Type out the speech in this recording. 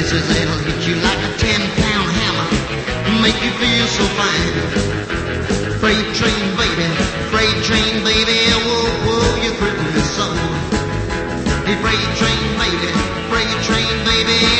says they'll hit you like a 10-pound hammer, make you feel so fine. Freight train, baby, whoa, whoa, you're thrilling me so. Hey, freight train, baby,